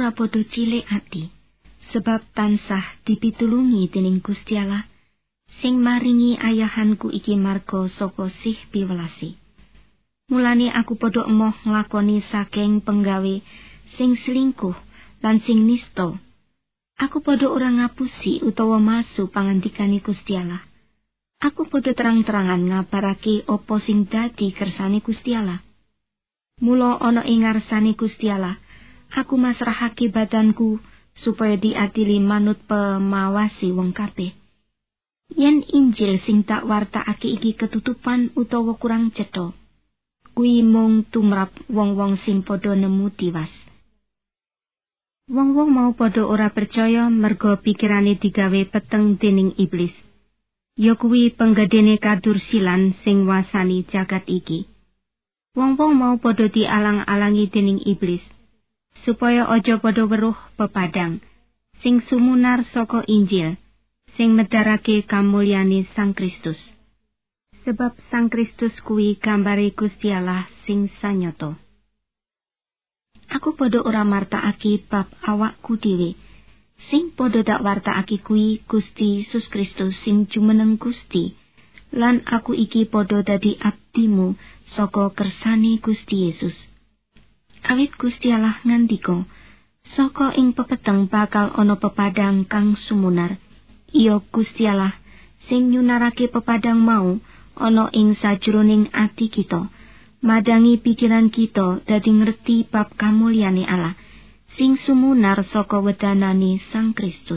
ora padha cilik ati, sebab tansah dipitulungi dening Gusti Allah sing maringi ayahanku iki marga saka sih piwelasi. Mulane aku padha emoh nglakoni saking penggawe sing selingkuh lan sing nista. Aku padha ora ngapusi utawa malsu pangandikane Gusti Allah. Aku padha terang-terangan ngabarake apa sing dadi kersane Gusti Allah. Mula ana ing ngarsane Gusti Allah, aku masrahake badanku supaya diadili manut pemawasi wong kabeh. Yen Injil sing tak wartakake iki ketutupan utawa kurang cetha, kuwi mung tumrap wong-wong sing padha nemu tiwas. Wong-wong mau padha ora percaya merga pikirane digawe peteng dening iblis. Ya kuwi penggedene kadursilan sing wasani jagat iki. Wong-wong mau padha dialang-alangi dening iblis, supaya aja padha weruh pepadang sing sumunar saka Injil, sing medharake kamulyane Sang Kristus. Sebab Sang Kristus kuwi gambare Gusti Allah sing sanyata. Aku padha ora martakake bab awakku dhewe. Sing padha dak wartakake kuwi Gusti Yesus Kristus sing jumeneng Gusti, lan aku iki padha dadi abdimu saka kersane Gusti Yesus. Awit Gusti Allah ngandika, saka ing pepeteng bakal ana pepadang kang sumunar. Iya Gusti Allah sing nyunarake pepadang mau ana ing sajroning ati kita, madangi pikiran kita dadi ngerti bab kamulyane Allah sing sumunar saka wedanane Sang Kristus.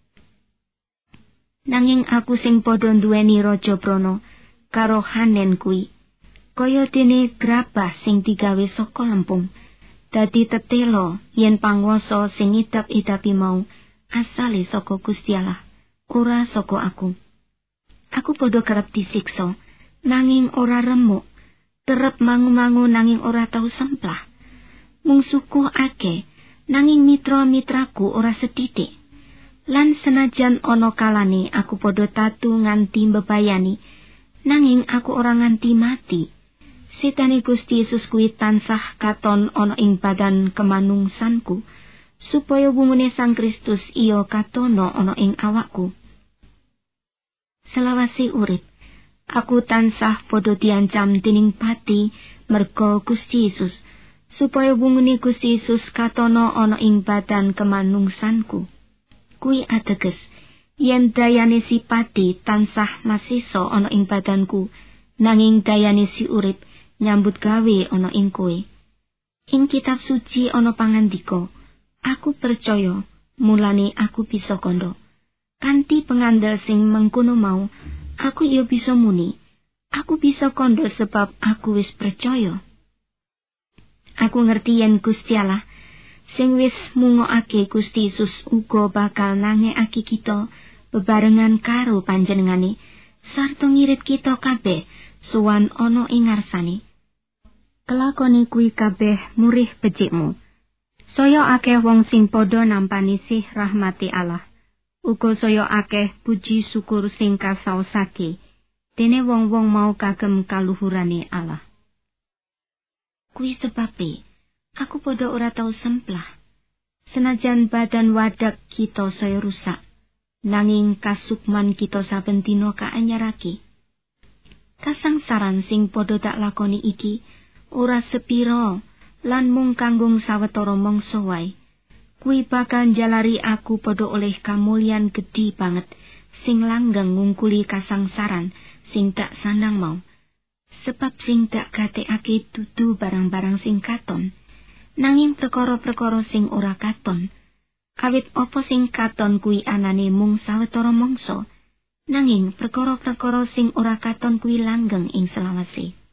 Nanging aku sing padha nduweni raja prana karo Hanen kuwi, kaya dene grabah sing digawe saka lempung, dadi tetelo yen panguwasa sing idap-idapi mau asale saka Gusti Allah, ora saka aku. Aku padha kerep disiksa, nanging ora remuk, terep mangu-mangu nanging ora tau semplah. Mungsuhku akeh, nanging mitra-mitraku ora sethithik. Lan senajan ana kalane aku padha tatu nganti mbebayani, nanging aku ora nganti mati. Setane Gusti Yesus kuwi tansah katon ana ing badan kemanungsanku, supaya wungune Sang Kristus iya katono ana ing awakku. Selawase urip, aku tansah padha diancam dening pati merga Gusti Yesus, supaya wungune Gusti Yesus katono ana ing badan kemanungsanku. Kuwi ateges yen dayane si pati tansah masisa ana ing badanku, nanging dayane si urip nyambut gawe ana ing kowe. Ing kitab suci ana pangandika, aku percaya, mulane aku bisa kandha. Kanthi pengandel sing mengkono mau, aku ya bisa muni, aku bisa kandha sebab aku wis percaya. Aku ngerti yen Gusti Allah sing wis mungokake Gusti Yesus uga bakal nangekake kita bebarengan karo panjenengane, sarta ngirit kita kabeh sowan ana ing ngarsane. Kelakone kuwi kabeh murih becikmu. Saya akeh wong sing padha nampani sih rahmati Allah. Uga saya akeh puji syukur sing kasaosake dene wong-wong mau kagem kaluhurane Allah. Kuwi sebabe aku padha ora tau semplah. Senajan badan wadak kita saya rusak, nanging kasukman kita saben dina kaanyarake. Kasangsaran sing padha tak lakoni iki ora sepira lan mung kanggo sawetara mangsa wae. Kuwi bakal njalari aku padha oleh kamulyan gedhi banget sing langgeng ngungkuli kasangsaran sing tak sandang mau. Sebab sing tak gatekake dudu barang-barang sing katon, nanging perkara-perkara sing ora katon. Awit apa sing katon kuwi anane mung sawetara mangsa, nanging perkara-perkara sing ora katon kuwi langgeng ing selawase.